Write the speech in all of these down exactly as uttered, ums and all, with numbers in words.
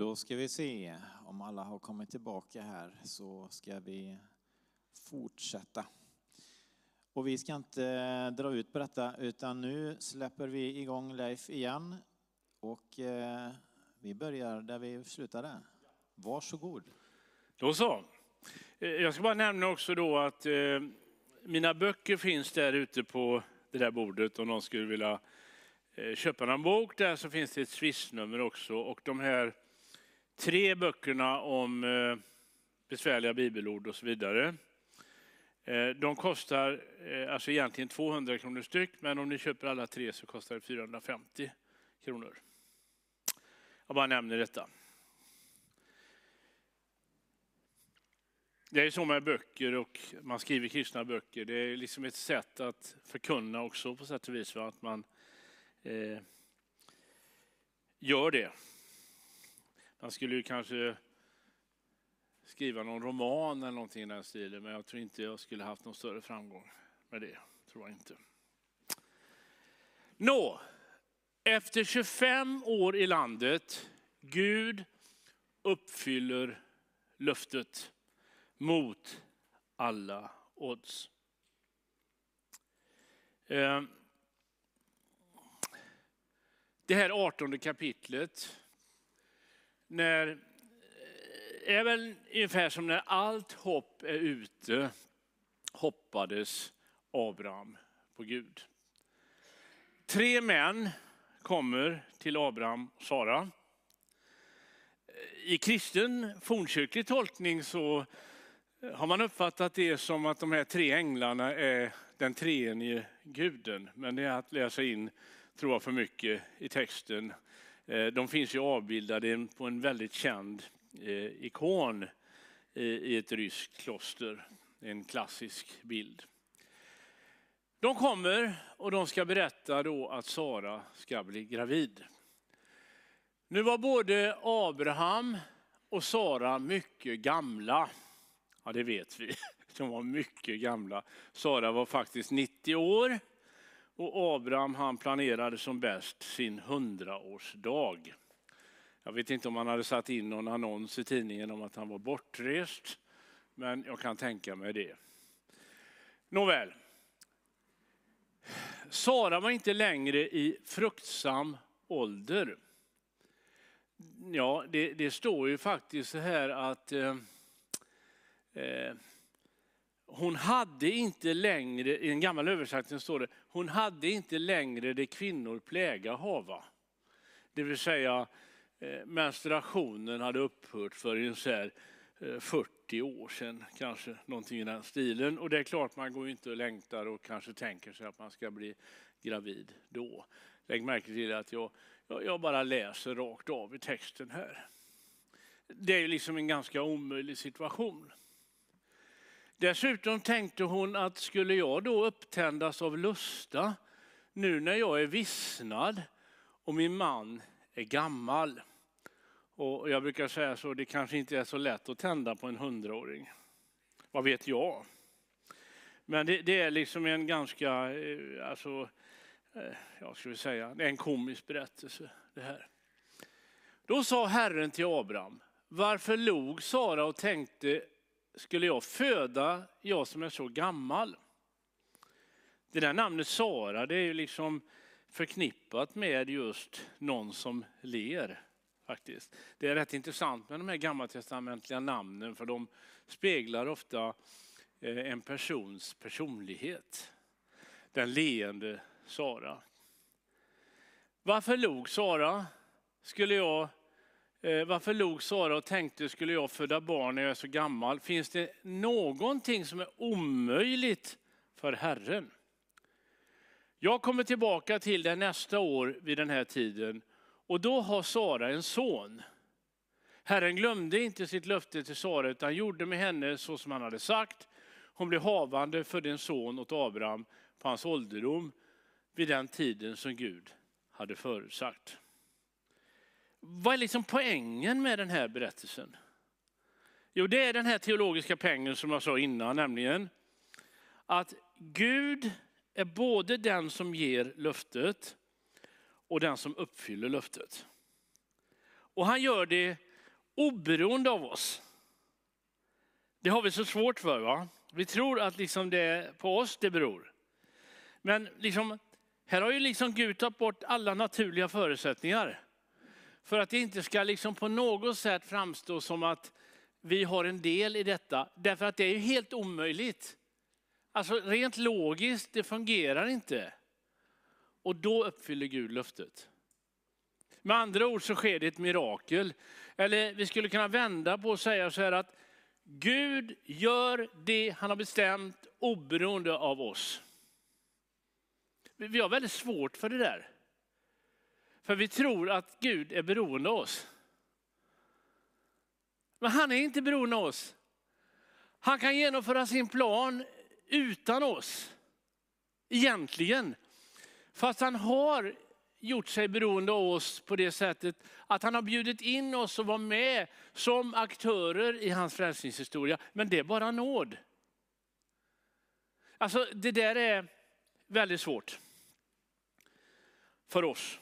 Då ska vi se om alla har kommit tillbaka här, så ska vi fortsätta. Och vi ska inte dra ut på detta, utan nu släpper vi igång Leif igen. Och eh, vi börjar där vi slutade. Varsågod. Då så. Jag ska bara nämna också då att eh, mina böcker finns där ute på det där bordet. Om någon skulle vilja eh, köpa någon bok där, så finns det ett Swish-nummer också. Och de här tre böckerna om eh, besvärliga bibelord och så vidare. Eh, de kostar eh, alltså egentligen tvåhundra kronor styck. Men om ni köper alla tre så kostar det fyrahundrafemtio kronor. Jag bara nämner detta. Det är så med böcker, och man skriver kristna böcker. Det är liksom ett sätt att förkunna också på sätt och vis, va? Att man eh, gör det. Man skulle ju kanske skriva någon roman eller någonting i den stilen, men jag tror inte jag skulle haft någon större framgång med det. Tror jag inte. Nå, efter tjugofem år i landet, Gud uppfyller löftet mot alla odds. Det här artonde kapitlet, när är väl ungefär som när allt hopp är ute, hoppades Abraham på Gud. Tre män kommer till Abraham och Sara. I kristen fornkyrklig tolkning så har man uppfattat det som att de här tre änglarna är den treenige guden. Men det är att läsa in, tror jag, för mycket i texten. De finns ju avbildade på en väldigt känd ikon i ett ryskt kloster. En klassisk bild. De kommer och de ska berätta då att Sara ska bli gravid. Nu var både Abraham och Sara mycket gamla. Ja, det vet vi. De var mycket gamla. Sara var faktiskt nittio år. Och Abraham, han planerade som bäst sin hundraårsdag. Jag vet inte om han hade satt in någon annons i tidningen om att han var bortrest. Men jag kan tänka mig det. Nåväl. Sara var inte längre i fruktsam ålder. Ja, det, det står ju faktiskt så här att eh, eh, hon hade inte längre, i en gammal översättning står det, hon hade inte längre det kvinnor pläga hava. Det vill säga eh, menstruationen hade upphört för ungefär eh, fyrtio år sedan, kanske någonting i den stilen. Och det är klart, man går ju inte och längtar och kanske tänker sig att man ska bli gravid då. Lägg märke till att jag Jag bara läser rakt av i texten här. Det är liksom en ganska omöjlig situation. Dessutom tänkte hon att skulle jag då upptändas av lusta nu när jag är vissnad och min man är gammal. Och jag brukar säga så, det kanske inte är så lätt att tända på en hundraåring. Vad vet jag? Men det, det är liksom en ganska, alltså... jag skulle säga, det är en komisk berättelse det här. Då sa Herren till Abraham: varför log Sara och tänkte, skulle jag föda, jag som är så gammal? Det där namnet Sara, det är ju liksom förknippat med just någon som ler faktiskt. Det är rätt intressant med de här gammaltestamentliga namnen, för de speglar ofta en persons personlighet. Den leende Sara. Varför log Sara? Skulle jag, eh, varför log Sara och tänkte, skulle jag föda barn när jag är så gammal? Finns det någonting som är omöjligt för Herren? Jag kommer tillbaka till det nästa år vid den här tiden, och då har Sara en son. Herren glömde inte sitt löfte till Sara, utan gjorde med henne så som han hade sagt. Hon blev havande för en son åt Abraham på hans ålderdom, vid den tiden som Gud hade förutsagt. Vad är liksom poängen med den här berättelsen? Jo, det är den här teologiska poängen som jag sa innan, nämligen att Gud är både den som ger löftet och den som uppfyller löftet. Och han gör det oberoende av oss. Det har vi så svårt för, va? Vi tror att liksom det är på oss det beror. Men liksom, här har ju liksom Gud tagit bort alla naturliga förutsättningar. För att det inte ska liksom på något sätt framstå som att vi har en del i detta. Därför att det är ju helt omöjligt. Alltså rent logiskt, det fungerar inte. Och då uppfyller Gud löftet. Med andra ord så sker det ett mirakel. Eller vi skulle kunna vända på och säga så här att Gud gör det han har bestämt oberoende av oss. Vi har väldigt svårt för det där. För vi tror att Gud är beroende av oss. Men han är inte beroende av oss. Han kan genomföra sin plan utan oss. Egentligen. Fast han har gjort sig beroende av oss på det sättet att han har bjudit in oss och var med som aktörer i hans frälsningshistoria. Men det är bara nåd. Alltså det där är väldigt svårt för oss.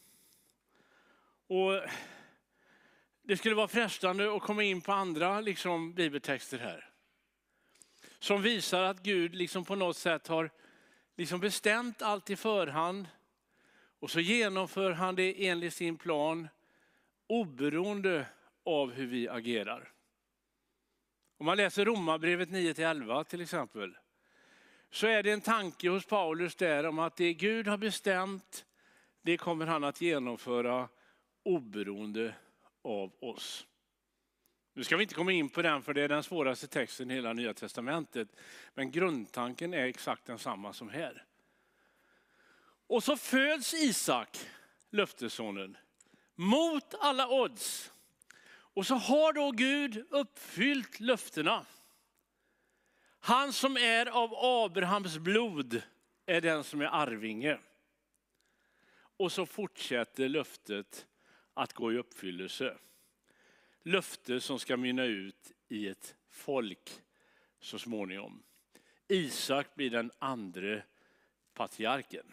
Och det skulle vara frestande att komma in på andra liksom, bibeltexter här. Som visar att Gud liksom på något sätt har liksom bestämt allt i förhand. Och så genomför han det enligt sin plan oberoende av hur vi agerar. Om man läser Romarbrevet nio till elva till exempel. Så är det en tanke hos Paulus där om att det Gud har bestämt, det kommer han att genomföra oberoende av oss. Nu ska vi inte komma in på den för det är den svåraste texten i hela Nya Testamentet. Men grundtanken är exakt densamma som här. Och så föds Isak, löftessonen, mot alla odds. Och så har då Gud uppfyllt löftena. Han som är av Abrahams blod är den som är arvinge. Och så fortsätter löftet att gå i uppfyllelse. Löfte som ska mynna ut i ett folk så småningom. Isak blir den andra patriarken.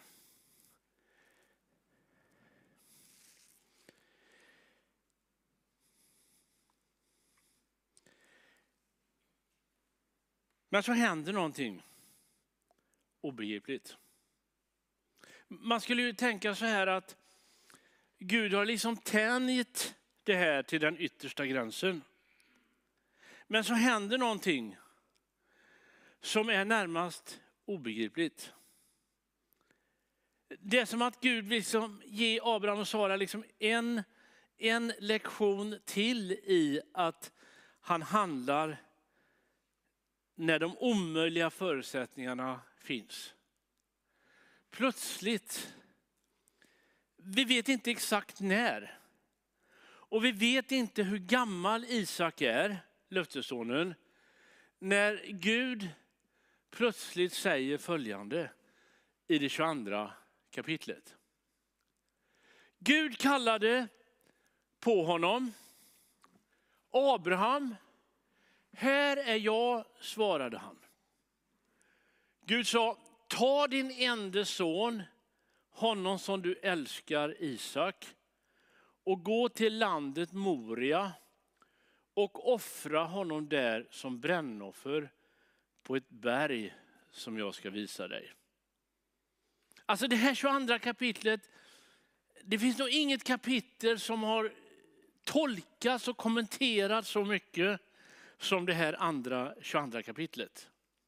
Men så händer någonting obegripligt. Man skulle ju tänka så här att Gud har liksom tänjt det här till den yttersta gränsen. Men så händer någonting som är närmast obegripligt. Det är som att Gud vill liksom ge Abraham och Sara liksom en, en lektion till i att han handlar när de omöjliga förutsättningarna finns. Plötsligt, vi vet inte exakt när. Och vi vet inte hur gammal Isak är, löftessonen, när Gud plötsligt säger följande i det tjugoandra kapitlet. Gud kallade på honom. Abraham, här är jag, svarade han. Gud sa, ta din enda son, honom som du älskar, Isak, och gå till landet Moria och offra honom där som brännoffer på ett berg som jag ska visa dig. Alltså det här tjugoandra kapitlet, det finns nog inget kapitel som har tolkats och kommenterats så mycket som det här andra tjugoandra kapitlet.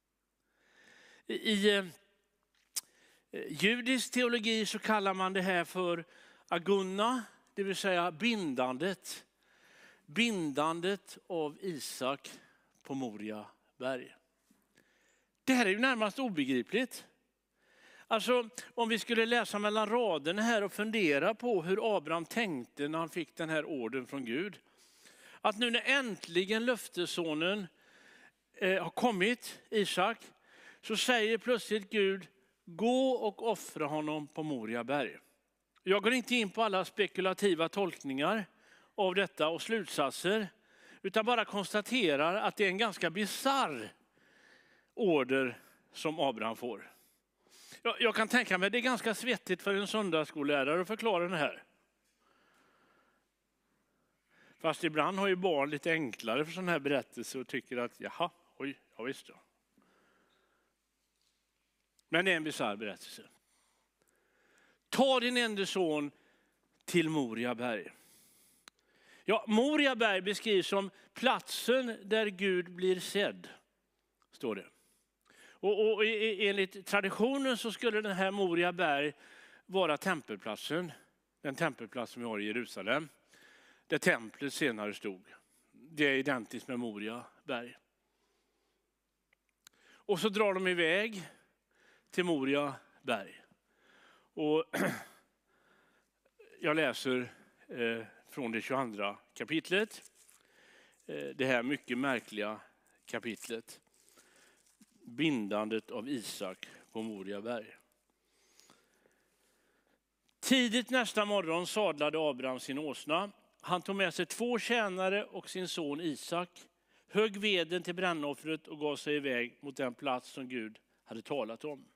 I eh, judisk teologi så kallar man det här för agunna, det vill säga bindandet. Bindandet av Isak på Moria berg. Det här är ju närmast obegripligt. Alltså om vi skulle läsa mellan raderna här och fundera på hur Abraham tänkte när han fick den här orden från Gud. Att nu när äntligen löftessonen eh, har kommit, Isak, så säger plötsligt Gud, gå och offra honom på Moria berg. Jag går inte in på alla spekulativa tolkningar av detta och slutsatser, utan bara konstaterar att det är en ganska bizarr order som Abraham får. Jag, jag kan tänka mig att det är ganska svettigt för en söndagsskollärare att förklara det här. Fast ibland har ju barn lite enklare för sådana här berättelser och tycker att jaha, oj, ja visst då. Men det är en bisarr berättelse. Ta din enda son till Moriaberg. Ja, Moriaberg beskrivs som platsen där Gud blir sedd, står det. Och, och enligt traditionen så skulle den här Moriaberg vara tempelplatsen, den tempelplats vi har i Jerusalem, där templet senare stod. Det är identiskt med Moriaberg. Och så drar de iväg till Moriaberg. Och jag läser eh, från det tjugoandra kapitlet. Eh, det här mycket märkliga kapitlet. Bindandet av Isak på Moriaberg. Tidigt nästa morgon sadlade Abraham sin åsna. Han tog med sig två tjänare och sin son Isak, högg veden till brännoffret och gav sig iväg mot den plats som Gud hade talat om.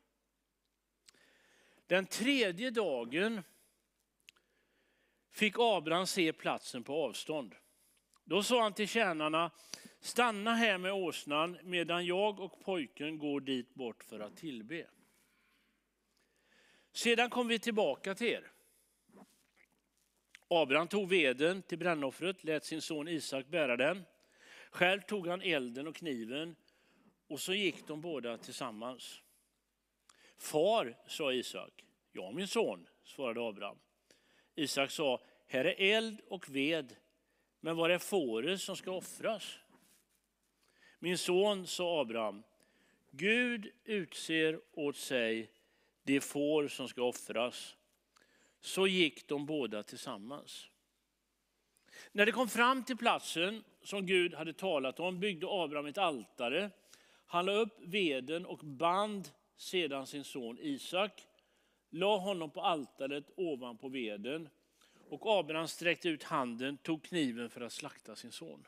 Den tredje dagen fick Abraham se platsen på avstånd. Då sa han till tjänarna, stanna här med åsnan medan jag och pojken går dit bort för att tillbe. Sedan kom vi tillbaka till er. Abraham tog veden till brännoffret, lät sin son Isak bära den. Själv tog han elden och kniven och så gick de båda tillsammans. Far, sa Isak. Ja, min son, svarade Abraham. Isak sa, här är eld och ved, men var är fåret som ska offras? Min son, sa Abraham, Gud utser åt sig det får som ska offras. Så gick de båda tillsammans. När de kom fram till platsen som Gud hade talat om byggde Abraham ett altare. Han la upp veden och band sedan sin son Isak. La honom på altaret ovanpå veden. Och Abraham sträckte ut handen, tog kniven för att slakta sin son.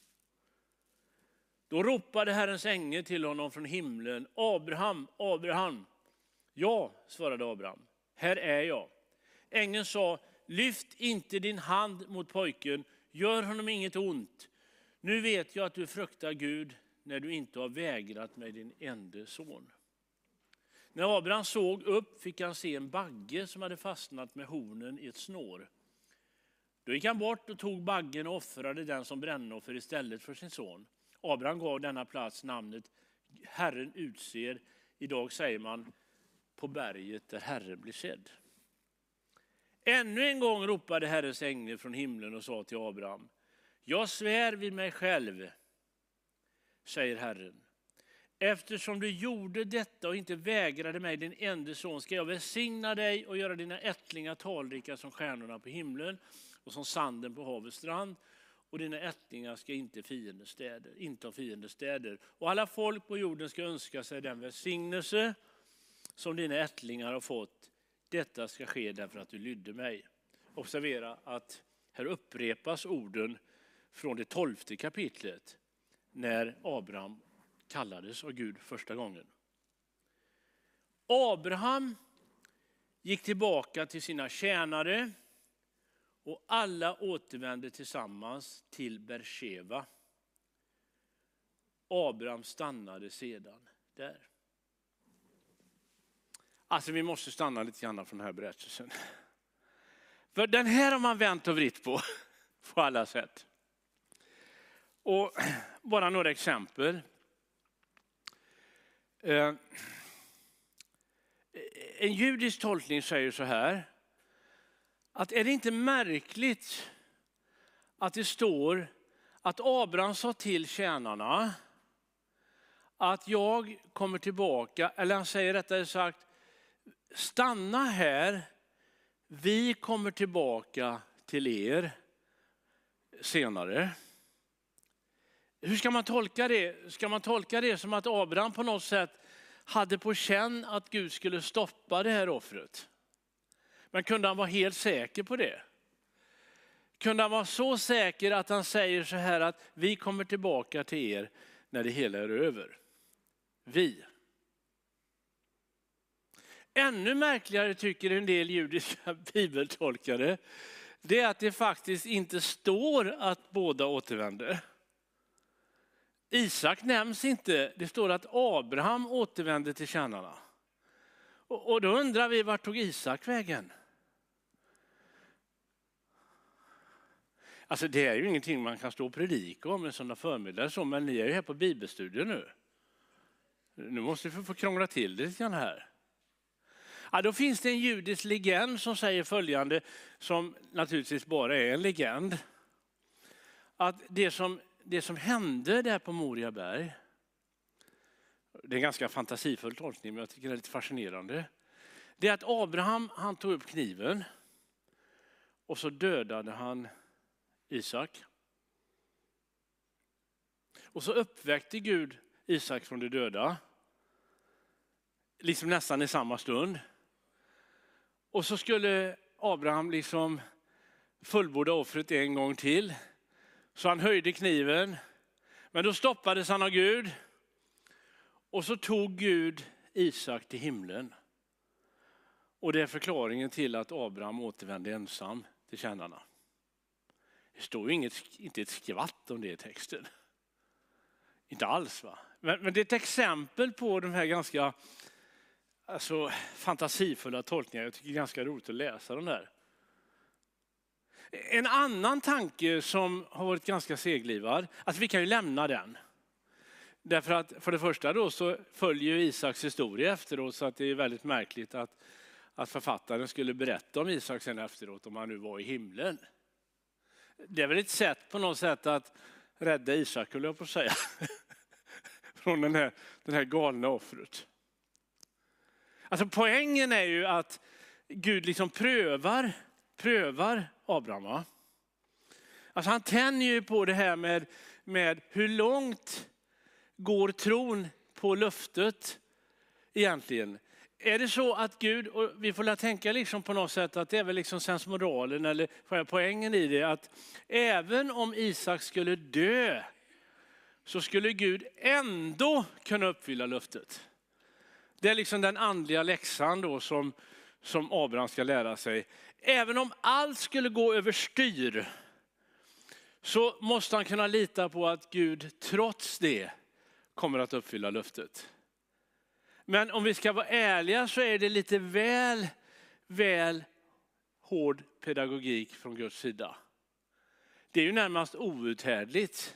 Då ropade Herrens ängel till honom från himlen. Abraham, Abraham. Ja, svarade Abraham. Här är jag. Ängeln sa, lyft inte din hand mot pojken, gör honom inget ont. Nu vet jag att du fruktar Gud när du inte har vägrat mig din enda son. När Abraham såg upp fick han se en bagge som hade fastnat med hornen i ett snår. Då gick han bort och tog baggen och offrade den som brännoffer istället för sin son. Abraham gav denna plats namnet Herren utser. Idag säger man på berget där Herren blir sedd. Ännu en gång ropade Herrens ängel från himlen och sa till Abraham. Jag svär vid mig själv, säger Herren. Eftersom du gjorde detta och inte vägrade mig din enda son ska jag välsigna dig och göra dina ättlingar talrika som stjärnorna på himlen och som sanden på havets strand. Och dina ättlingar ska inte fiendestäder, inte ha fiendestäder. Och alla folk på jorden ska önska sig den välsignelse som dina ättlingar har fått. Detta ska ske därför att du lydde mig. Observera att här upprepas orden från det tolfte kapitlet när Abraham kallades av Gud första gången. Abraham gick tillbaka till sina tjänare och alla återvände tillsammans till Bersheva. Abraham stannade sedan där. Alltså vi måste stanna lite grann från den här berättelsen. För den här har man vänt och vritt på, på alla sätt. Och bara några exempel. En judisk tolkning säger så här. Att är det inte märkligt att det står att Abraham sa till tjänarna att jag kommer tillbaka, eller han säger rättare sagt, stanna här, vi kommer tillbaka till er senare. Hur ska man tolka det? Ska man tolka det som att Abraham på något sätt hade på känn att Gud skulle stoppa det här offret? Men kunde han vara helt säker på det? Kunde han vara så säker att han säger så här att vi kommer tillbaka till er när det hela är över? Vi. Ännu märkligare tycker en del judiska bibeltolkare det är att det faktiskt inte står att båda återvände. Isak nämns inte, det står att Abraham återvände till tjänarna. Och, och då undrar vi, vart tog Isak vägen? Alltså det är ju ingenting man kan stå och predika om en sån förmiddag, så, men ni är ju här på bibelstudier nu. Nu måste vi få krångla till det lite grann här. Ja, då finns det en judisk legend som säger följande, som naturligtvis bara är en legend. Att det som, det som hände där på Moriaberg, det är en ganska fantasifull tolkning men jag tycker det är lite fascinerande. Det är att Abraham, han tog upp kniven och så dödade han Isak. Och så uppväckte Gud Isak från de döda. Liksom nästan i samma stund. Och så skulle Abraham liksom fullborda offret en gång till. Så han höjde kniven. Men då stoppades han av Gud. Och så tog Gud Isak till himlen. Och det är förklaringen till att Abraham återvände ensam till tjänarna. Det står ju inget, inte ett skvatt om det i texten. Inte alls va. Men, men det är ett exempel på de här ganska alltså, fantasifulla tolkningar. Jag tycker det är ganska roligt att läsa de där. En annan tanke som har varit ganska seglivad, alltså vi kan ju lämna den. Därför att för det första då så följer Isaks historia efteråt, så att det är väldigt märkligt att, att författaren skulle berätta om Isak sen efteråt om han nu var i himlen. Det är väl ett sätt på något sätt att rädda Isak, skulle jag på säga. Från den här, den här galna offret. Alltså poängen är ju att Gud liksom prövar, prövar Abraham. Va? Alltså han tänjer ju på det här med, med hur långt går tron på löftet egentligen. Är det så att Gud, och vi får tänka liksom på något sätt att det är väl liksom sensmoralen eller poängen i det, att även om Isak skulle dö så skulle Gud ändå kunna uppfylla löftet. Det är liksom den andliga läxan då som, som Abraham ska lära sig. Även om allt skulle gå överstyr så måste han kunna lita på att Gud trots det kommer att uppfylla löftet. Men om vi ska vara ärliga så är det lite väl, väl hård pedagogik från Guds sida. Det är ju närmast outhärdligt.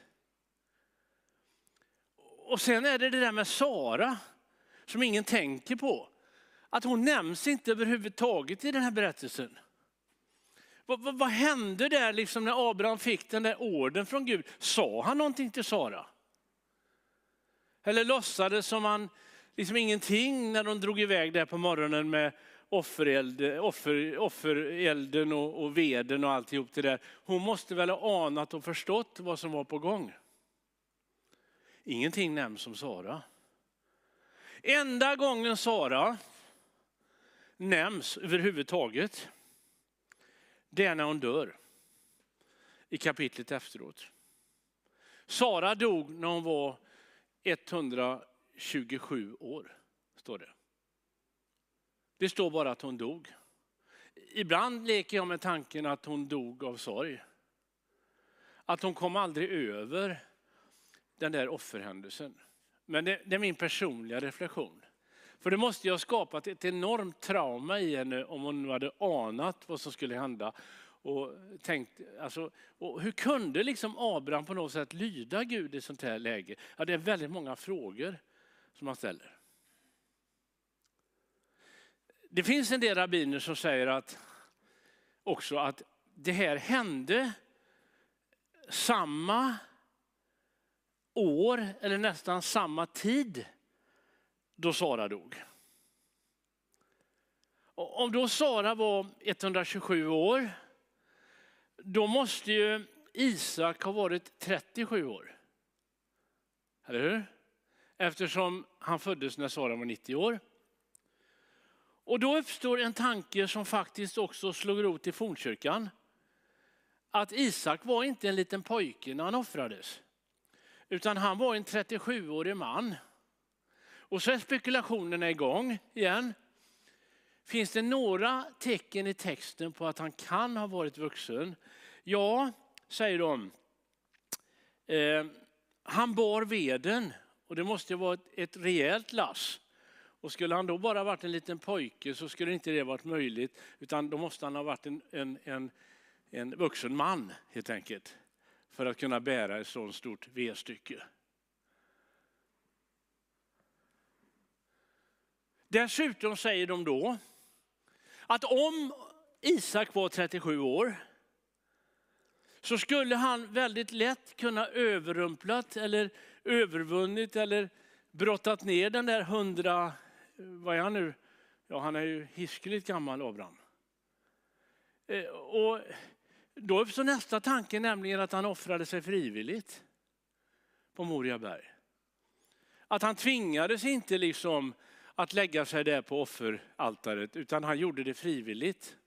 Och sen är det det där med Sara som ingen tänker på. Att hon nämns inte överhuvudtaget i den här berättelsen. Vad, vad, vad hände där liksom när Abraham fick den där orden från Gud? Sa han någonting till Sara? Eller låtsades som han liksom ingenting när de drog iväg där på morgonen med offereld, offer, offerelden och, och veden och alltihop det där. Hon måste väl ha anat och förstått vad som var på gång. Ingenting nämns om Sara. Enda gången Sara nämns överhuvudtaget, det är när hon dör. I kapitlet efteråt. Sara dog när hon var etthundratjugosju år, står det. Det står bara att hon dog. Ibland leker jag med tanken att hon dog av sorg. Att hon kom aldrig över den där offerhändelsen. Men det, det är min personliga reflektion. För det måste ju ha skapat ett enormt trauma i henne om hon nu hade anat vad som skulle hända. Och tänkt, alltså, och hur kunde liksom Abraham på något sätt lyda Gud i sånt här läge? Ja, det är väldigt många frågor som man ställer. Det finns en del rabbiner som säger att också att det här hände samma år eller nästan samma tid då Sara dog. Och om då Sara var etthundratjugosju år, då måste ju Isak ha varit trettiosju år. Eller hur? Eftersom han föddes när Sara var nittio år. Och då uppstår en tanke som faktiskt också slog rot i fornkyrkan. Att Isak var inte en liten pojke när han offrades. Utan han var en trettiosjuårig man. Och så är spekulationerna igång igen. Finns det några tecken i texten på att han kan ha varit vuxen? Ja, säger de. Eh, han bar veden och det måste vara ett, ett rejält lass. Och skulle han då bara varit en liten pojke så skulle inte det varit möjligt, utan då måste han ha varit en, en, en, en vuxen man helt enkelt för att kunna bära ett så stort vedstycke. Dessutom säger de då att om Isak var trettiosju år så skulle han väldigt lätt kunna överrumplat eller övervunnit eller brottat ner den där hundra, vad är han nu? Ja, han är ju hiskeligt gammal, Abraham. Och då uppstår nästa tanke, nämligen att han offrade sig frivilligt på Moria berg. Att han tvingades inte liksom att lägga sig där på offeraltaret, utan han gjorde det frivilligt.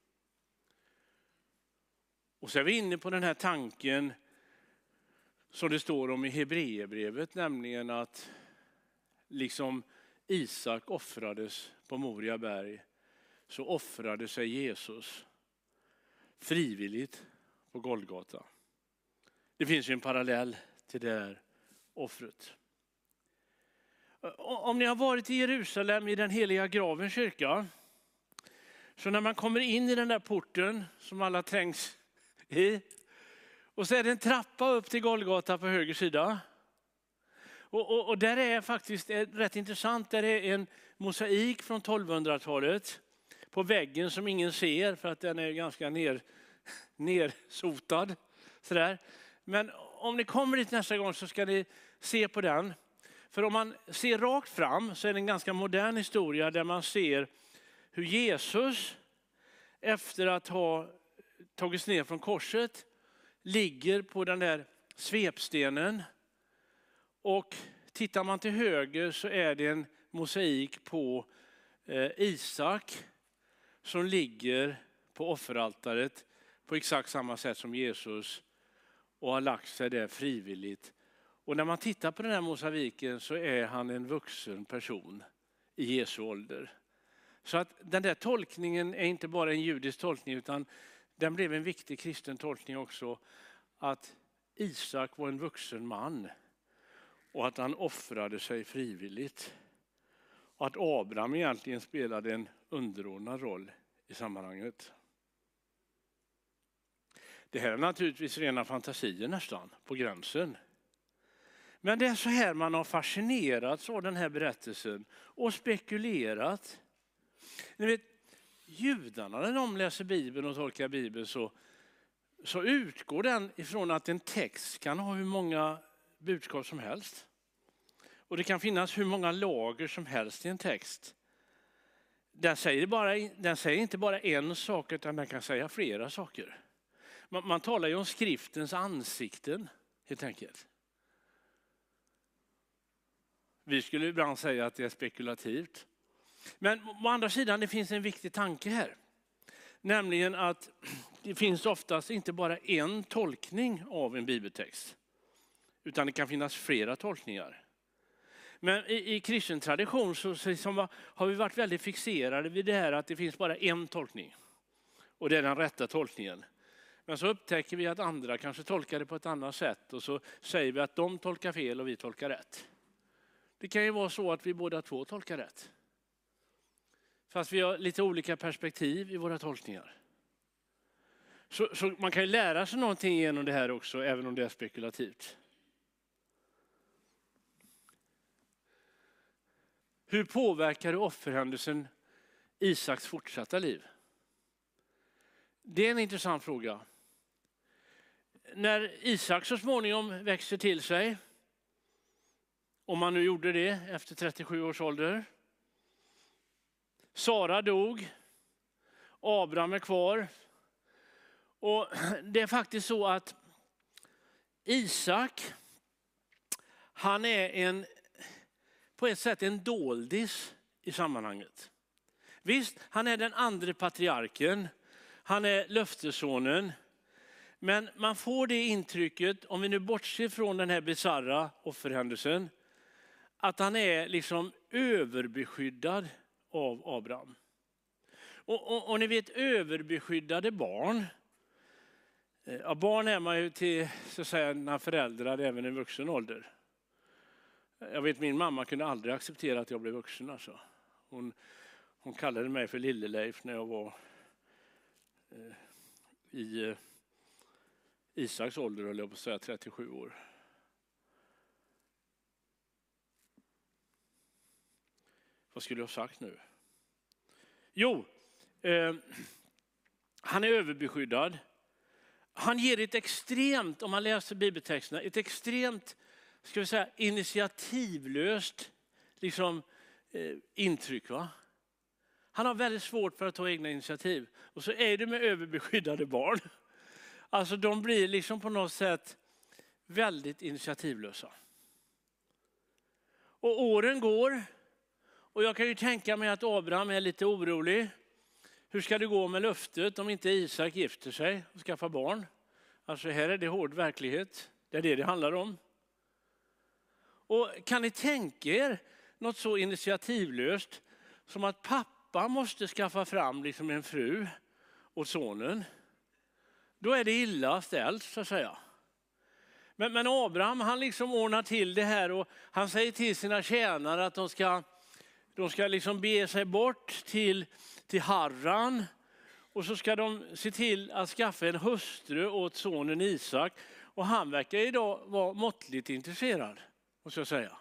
Och så är vi inne på den här tanken som det står om i Hebreerbrevet, nämligen att liksom Isak offrades på Moria berg så offrade sig Jesus frivilligt på Golgata. Det finns ju en parallell till det här offret. Om ni har varit i Jerusalem i den heliga gravens kyrka, så när man kommer in i den där porten som alla trängs i, och så är det en trappa upp till Golgata på höger sida. Och, och, och där är faktiskt rätt intressant, där är en mosaik från tolvhundratalet på väggen som ingen ser för att den är ganska ner, nersotad. Sådär. Men om ni kommer dit nästa gång så ska ni se på den. För om man ser rakt fram så är det en ganska modern historia där man ser hur Jesus efter att ha tagits ner från korset ligger på den där svepstenen. Och tittar man till höger så är det en mosaik på eh, Isak som ligger på offeraltaret på exakt samma sätt som Jesus och har lagt sig där frivilligt. Och när man tittar på den här mosaiken så är han en vuxen person i Jesu ålder. Så att den där tolkningen är inte bara en judisk tolkning, utan den blev en viktig kristen tolkning också. Att Isak var en vuxen man och att han offrade sig frivilligt. Och att Abraham egentligen spelade en underordnad roll i sammanhanget. Det här är naturligtvis rena fantasier nästan, på gränsen. Men det är så här man har fascinerats av den här berättelsen och spekulerat. Ni vet, judarna när de läser Bibeln och tolkar Bibeln så, så utgår den ifrån att en text kan ha hur många budskap som helst. Och det kan finnas hur många lager som helst i en text. Den säger, bara, den säger inte bara en sak, utan den kan säga flera saker. Man, man talar ju om skriftens ansikten helt enkelt. Vi skulle ibland säga att det är spekulativt. Men å andra sidan, det finns en viktig tanke här. Nämligen att det finns oftast inte bara en tolkning av en bibeltext. Utan det kan finnas flera tolkningar. Men i, i kristen tradition så, så, så har vi varit väldigt fixerade vid det här att det finns bara en tolkning. Och det är den rätta tolkningen. Men så upptäcker vi att andra kanske tolkar det på ett annat sätt. Och så säger vi att de tolkar fel och vi tolkar rätt. Det kan ju vara så att vi båda två tolkar rätt. Fast vi har lite olika perspektiv i våra tolkningar. Så, så man kan ju lära sig någonting genom det här också, även om det är spekulativt. Hur påverkar offerhändelsen Isaks fortsatta liv? Det är en intressant fråga. När Isak så småningom växer till sig, om man nu gjorde det efter trettiosju års ålder. Sara dog, Abraham är kvar. Och det är faktiskt så att Isak, han är en, på ett sätt en doldis i sammanhanget. Visst, han är den andra patriarken, han är löftessonen. Men man får det intrycket, om vi nu bortser från den här bizarra offerhändelsen, att han är liksom överbeskyddad av Abraham. Och, och, och ni vet, överbeskyddade barn. Ja, barn är man ju till så att säga, när föräldrar även i vuxen ålder. Jag vet, min mamma kunde aldrig acceptera att jag blev vuxen. Alltså. Hon, hon kallade mig för Lille-Leif när jag var eh, i eh, Isaks ålder, eller jag på att säga trettiosju år. Vad skulle jag ha sagt nu? Jo, eh, han är överbeskyddad. Han ger ett extremt, om man läser bibeltexterna, ett extremt, ska vi säga, initiativlöst liksom, eh, intryck. Va? Han har väldigt svårt för att ta egna initiativ. Och så är det med överbeskyddade barn. Alltså de blir liksom på något sätt väldigt initiativlösa. Och åren går. Och jag kan ju tänka mig att Abraham är lite orolig. Hur ska det gå med löftet om inte Isak gifter sig och skaffar barn? Alltså här är det hård verklighet. Det är det det handlar om. Och kan ni tänka er något så initiativlöst som att pappa måste skaffa fram liksom en fru åt sonen? Då är det illa ställt så att säga. Men, men Abraham han liksom ordnar till det här och han säger till sina tjänare att de ska, de ska liksom bege sig bort till, till Harran. Och så ska de se till att skaffa en hustru åt sonen Isak. Och han verkar idag vara måttligt intresserad, måste jag säga.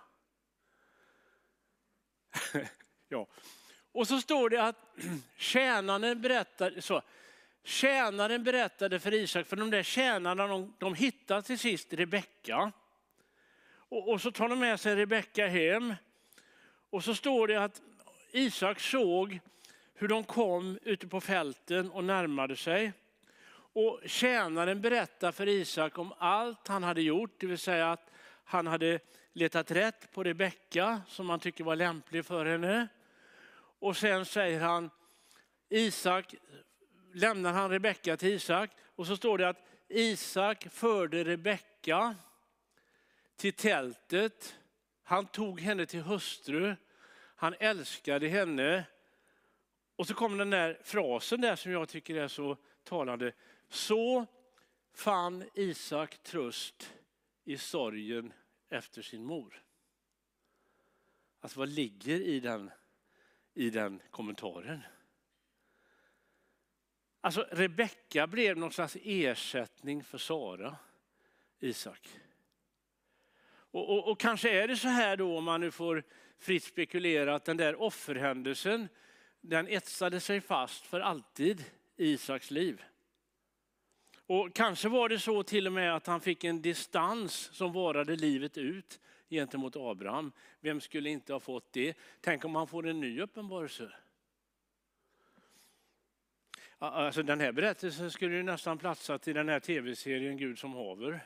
Ja. Och så står det att tjänaren berättade, så, tjänaren berättade för Isak, för de där tjänarna de, de hittar till sist Rebecka. Och, och så tar de med sig Rebecka hem. Och så står det att Isak såg hur de kom ute på fälten och närmade sig. Och tjänaren berättar för Isak om allt han hade gjort. Det vill säga att han hade letat rätt på Rebecka som han tycker var lämplig för henne. Och sen säger han, Isak, lämnar han Rebecka till Isak. Och så står det att Isak förde Rebecka till tältet. Han tog henne till hustru. Han älskade henne. Och så kommer den där frasen där som jag tycker är så talande. Så fann Isak tröst i sorgen efter sin mor. Alltså vad ligger i den, i den kommentaren? Alltså Rebecka blev någon slags ersättning för Sara, Isak. Och, och, och kanske är det så här då, om man nu får fritt spekulera, att den där offerhändelsen, den etsade sig fast för alltid i Isaks liv. Och kanske var det så till och med att han fick en distans som varade livet ut gentemot Abraham. Vem skulle inte ha fått det? Tänk om han får en ny uppenbarelse. Alltså den här berättelsen skulle ju nästan platsa till den här tv-serien Gud som haver.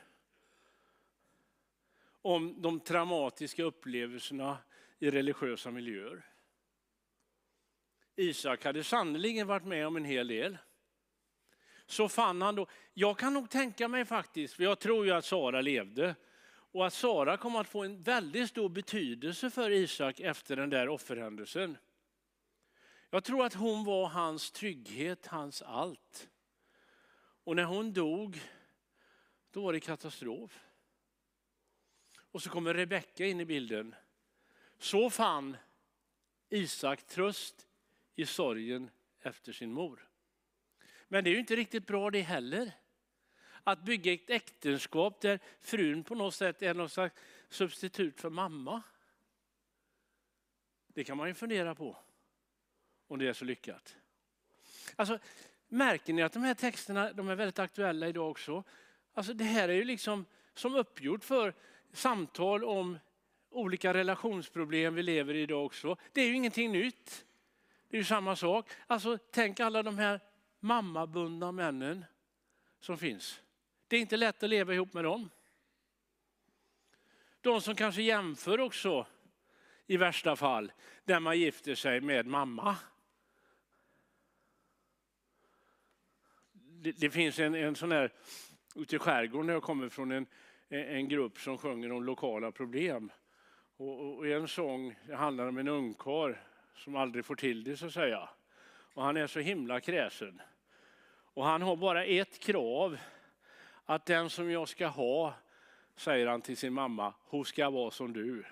Om de traumatiska upplevelserna i religiösa miljöer. Isak hade sannoliken varit med om en hel del. Så fann han då, jag kan nog tänka mig faktiskt, för jag tror ju att Sara levde. Och att Sara kommer att få en väldigt stor betydelse för Isak efter den där offerhändelsen. Jag tror att hon var hans trygghet, hans allt. Och när hon dog, då var det katastrof. Och så kommer Rebecka in i bilden. Så fann Isak tröst i sorgen efter sin mor. Men det är ju inte riktigt bra det heller. Att bygga ett äktenskap där frun på något sätt är något slags substitut för mamma. Det kan man ju fundera på. Om det är så lyckat. Alltså, märker ni att de här texterna de är väldigt aktuella idag också? Alltså, det här är ju liksom som uppgjort för samtal om olika relationsproblem vi lever i idag också. Det är ju ingenting nytt. Det är ju samma sak. Alltså, tänk alla de här mammabundna männen som finns. Det är inte lätt att leva ihop med dem. De som kanske jämför också i värsta fall där man gifter sig med mamma. Det, det finns en, en sån här ute i skärgården när jag kommer från en, en grupp som sjunger om lokala problem. Och, och en sång handlar om en ungkarl som aldrig får till det så att säga. Och han är så himla kräsen. Och han har bara ett krav. Att den som jag ska ha, säger han till sin mamma, hon ska vara som du.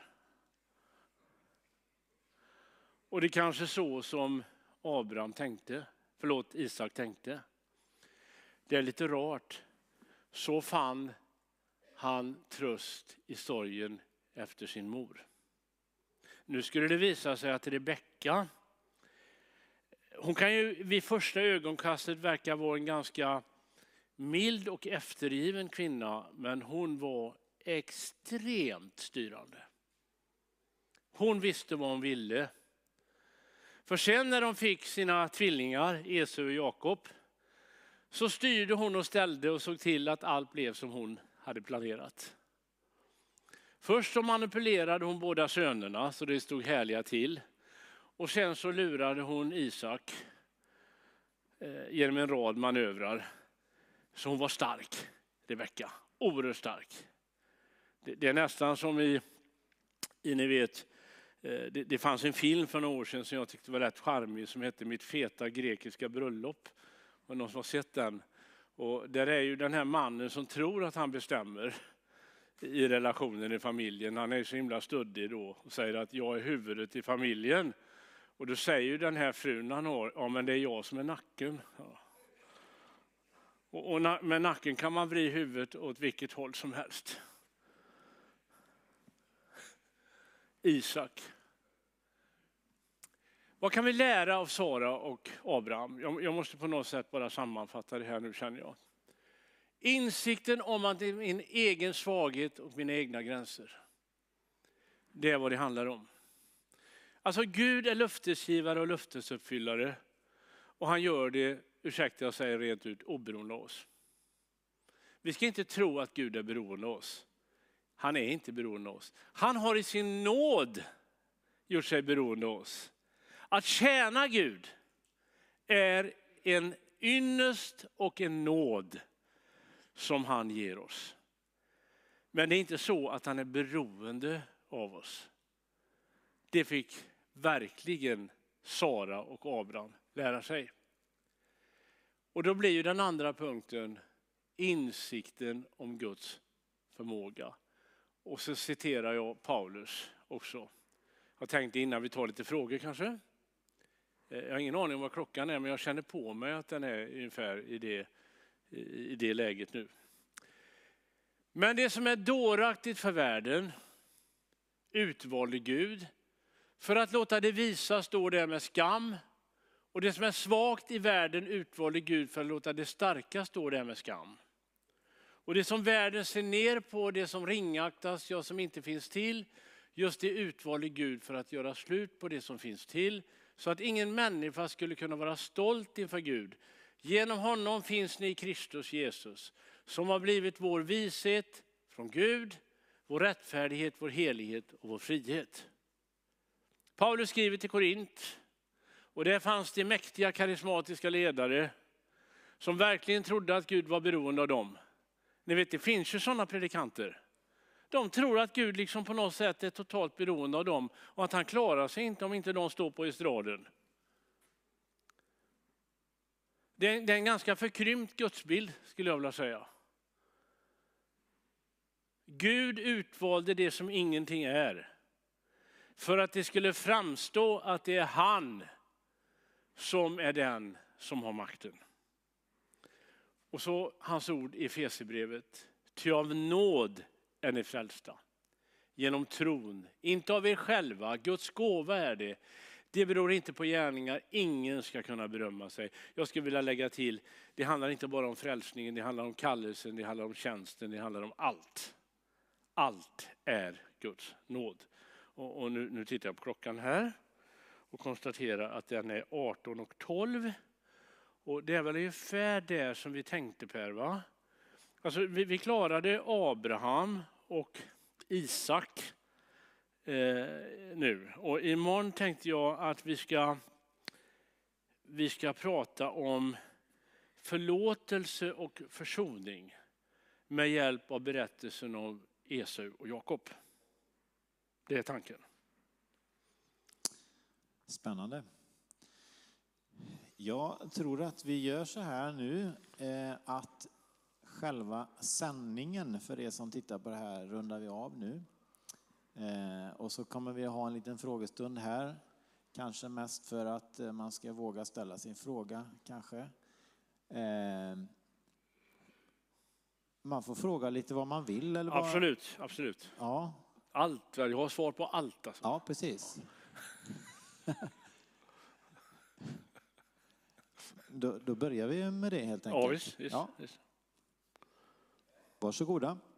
Och det är kanske så som Abraham tänkte. Förlåt, Isak tänkte. Det är lite rart. Så fann han tröst i sorgen efter sin mor. Nu skulle det visa sig att Rebecka, hon kan ju vid första ögonkastet verka vara en ganska mild och eftergiven kvinna, men hon var extremt styrande. Hon visste vad hon ville. För sen när de fick sina tvillingar, Esau och Jakob, så styrde hon och ställde och såg till att allt blev som hon hade planerat. Först så manipulerade hon båda sönerna så det stod härliga till. Och sen så lurade hon Isak eh, genom en rad manövrar. Så hon var stark, Rebecka. Oerhört stark. Det, det är nästan som i, i ni vet, eh, det, det fanns en film för några år sedan som jag tyckte var rätt charmig som hette Mitt feta grekiska bröllop. Och någon som har sett den. Och där är ju den här mannen som tror att han bestämmer i relationen i familjen. Han är så himla stöddig då och säger att jag är huvudet i familjen. Och då säger ju den här frun han har, ja men det är jag som är nacken. Ja. Och, och na- med nacken kan man vrida huvudet åt vilket håll som helst. Isak. Vad kan vi lära av Sara och Abraham? Jag, jag måste på något sätt bara sammanfatta det här nu känner jag. Insikten om att det är min egen svaghet och mina egna gränser. Det är vad det handlar om. Alltså Gud är löftesgivare och löftesuppfyllare. Och han gör det, ursäkta jag säger rent ut, oberoende av oss. Vi ska inte tro att Gud är beroende av oss. Han är inte beroende av oss. Han har i sin nåd gjort sig beroende av oss. Att tjäna Gud är en ynnest och en nåd som han ger oss. Men det är inte så att han är beroende av oss. Det fick verkligen Sara och Abraham lära sig. Och då blir ju den andra punkten insikten om Guds förmåga. Och så citerar jag Paulus också. Jag tänkte innan vi tar lite frågor kanske. Jag har ingen aning om vad klockan är men jag känner på mig att den är ungefär i det, i det läget nu. Men det som är dåraktigt för världen utvalde Gud för att låta det visa står det med skam. Och det som är svagt i världen utvalde Gud för att låta det starka stå där med skam. Och det som världen ser ner på, det som ringaktas, ja som inte finns till, just det utvalde Gud för att göra slut på det som finns till. Så att ingen människa skulle kunna vara stolt inför Gud. Genom honom finns ni i Kristus Jesus, som har blivit vår vishet från Gud, vår rättfärdighet, vår helighet och vår frihet. Paulus skriver till Korint. Och där fanns det mäktiga karismatiska ledare som verkligen trodde att Gud var beroende av dem. Ni vet, det finns ju sådana predikanter. De tror att Gud liksom på något sätt är totalt beroende av dem och att han klarar sig inte om inte de står på estraden. Det är, det är en ganska förkrympt gudsbild skulle jag vilja säga. Gud utvalde det som ingenting är. För att det skulle framstå att det är han som är den som har makten. Och så hans ord i Efesierbrevet. Ty av nåd är ni frälsta. Genom tron. Inte av er själva. Guds gåva är det. Det beror inte på gärningar. Ingen ska kunna berömma sig. Jag skulle vilja lägga till. Det handlar inte bara om frälsningen. Det handlar om kallelsen. Det handlar om tjänsten. Det handlar om allt. Allt är Guds nåd. Och, och nu, nu tittar jag på klockan här. Och konstaterar att den är arton och tolv. Och det är väl ungefär där som vi tänkte Per va? Alltså vi, vi klarade Abraham och Isak eh, nu. Och imorgon tänkte jag att vi ska, vi ska prata om förlåtelse och försoning. Med hjälp av berättelsen om Esau och Jakob. Det är tanken. Spännande. Jag tror att vi gör så här nu eh, att själva sändningen för er som tittar på det här rundar vi av nu. Eh, och så kommer vi ha en liten frågestund här. Kanske mest för att eh, man ska våga ställa sin fråga kanske. Eh, man får fråga lite vad man vill. Eller vad... Absolut, absolut. Ja. Allt, jag har svar på allt. Alltså. Ja, precis. då, då börjar vi med det helt enkelt. Ja, visst. visst, ja. visst. Varsågoda.